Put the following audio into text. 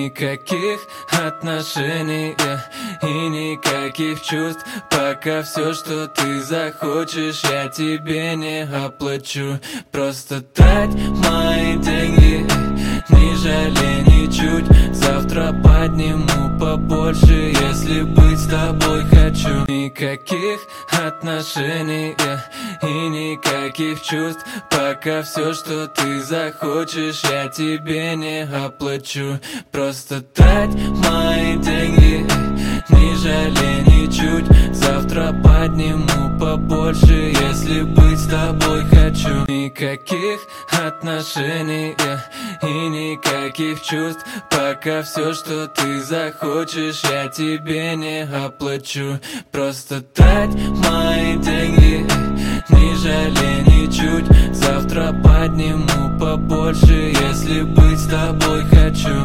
Никаких отношений и никаких чувств, пока все, что ты захочешь, я тебе не оплачу. Просто трать мои деньги, не жалей ничуть. Завтра подниму побольше, если быть с тобой хочу. Никаких отношений и никаких чувств, пока все, что ты захочешь, я тебе не оплачу. Просто трать мои деньги, не жалей ничуть. Завтра подниму побольше, если быть с тобой хочу. Никаких отношений и никаких чувств, пока все, что ты захочешь, я тебе не оплачу. Просто трать мои деньги, не жалей ничуть. Завтра подниму побольше, если быть с тобой хочу.